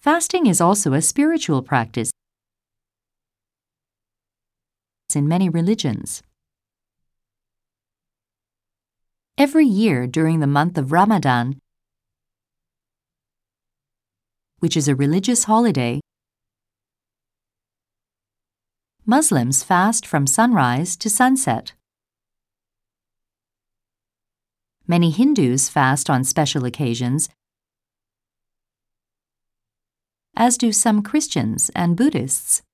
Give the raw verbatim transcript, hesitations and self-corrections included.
Fasting is also a spiritual practice in many religions. Every year during the month of Ramadan, which is a religious holiday, Muslims fast from sunrise to sunset. Many Hindus fast on special occasions, as do some Christians and Buddhists.